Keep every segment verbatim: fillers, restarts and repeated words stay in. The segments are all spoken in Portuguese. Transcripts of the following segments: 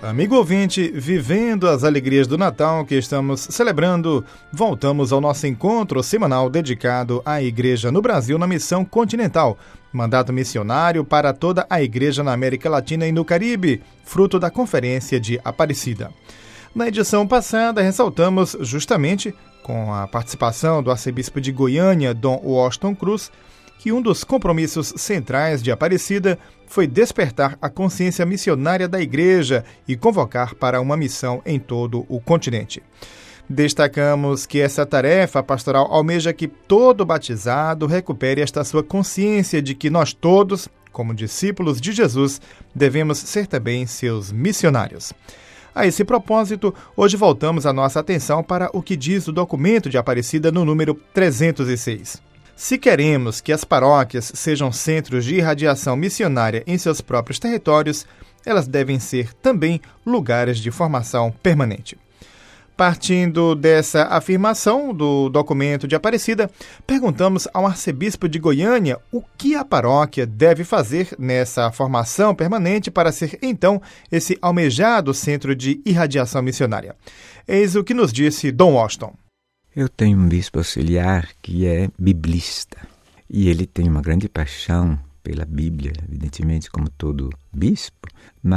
Amigo ouvinte, vivendo as alegrias do Natal que estamos celebrando, voltamos ao nosso encontro semanal dedicado à Igreja no Brasil na Missão Continental, mandato missionário para toda a Igreja na América Latina e no Caribe, fruto da Conferência de Aparecida. Na edição passada, ressaltamos justamente, com a participação do arcebispo de Goiânia, Dom Washington Cruz, que um dos compromissos centrais de Aparecida foi despertar a consciência missionária da Igreja e convocar para uma missão em todo o continente. Destacamos que essa tarefa pastoral almeja que todo batizado recupere esta sua consciência de que nós todos, como discípulos de Jesus, devemos ser também seus missionários. A esse propósito, hoje voltamos a nossa atenção para o que diz o documento de Aparecida no número trezentos e seis. Se queremos que as paróquias sejam centros de irradiação missionária em seus próprios territórios, elas devem ser também lugares de formação permanente. Partindo dessa afirmação do documento de Aparecida, perguntamos ao arcebispo de Goiânia o que a paróquia deve fazer nessa formação permanente para ser, então, esse almejado centro de irradiação missionária. Eis o que nos disse Dom Washington. Eu tenho um bispo auxiliar que é biblista e ele tem uma grande paixão pela Bíblia, evidentemente como todo bispo,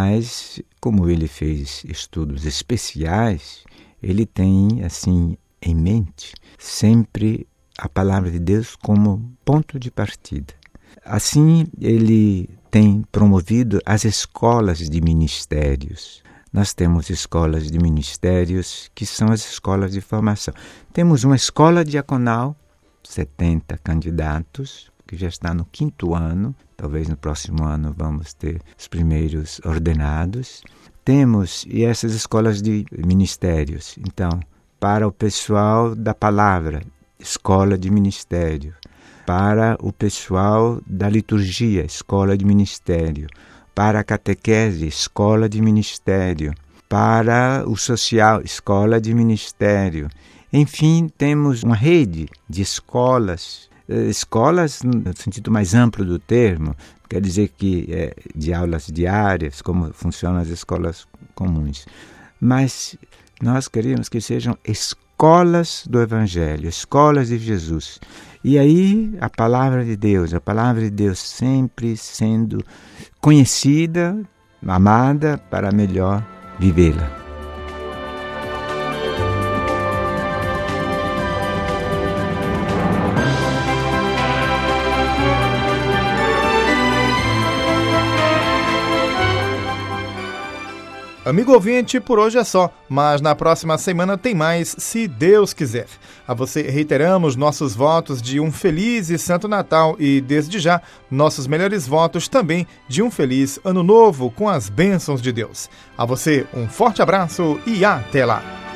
mas como ele fez estudos especiais, ele tem assim em mente sempre a palavra de Deus como ponto de partida. Assim ele tem promovido as escolas de ministérios. Nós temos escolas de ministérios que são as escolas de formação. Temos uma escola diaconal, setenta candidatos, que já está no quinto ano. Talvez no próximo ano vamos ter os primeiros ordenados. Temos e essas escolas de ministérios. Então, para o pessoal da palavra, escola de ministério. Para o pessoal da liturgia, escola de ministério. Para a catequese, escola de ministério. Para o social, escola de ministério. Enfim, temos uma rede de escolas, escolas no sentido mais amplo do termo, quer dizer que é, de aulas diárias, como funcionam as escolas comuns. Mas nós queremos que sejam escolas do Evangelho, escolas de Jesus. E aí a palavra de Deus, a palavra de Deus sempre sendo conhecida, amada, para melhor vivê-la. Amigo ouvinte, por hoje é só, mas na próxima semana tem mais, se Deus quiser. A você reiteramos nossos votos de um feliz e santo Natal e, desde já, nossos melhores votos também de um feliz Ano Novo com as bênçãos de Deus. A você, um forte abraço e até lá!